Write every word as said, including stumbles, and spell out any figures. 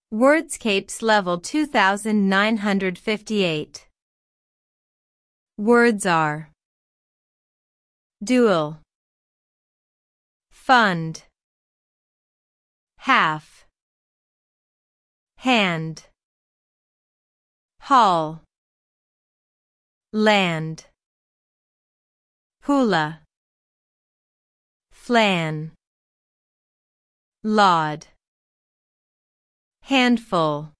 Wordscapes level two thousand nine hundred fifty-eight. Words are dual, fund, half, hand, hall, land, hula, flan, laud, handful,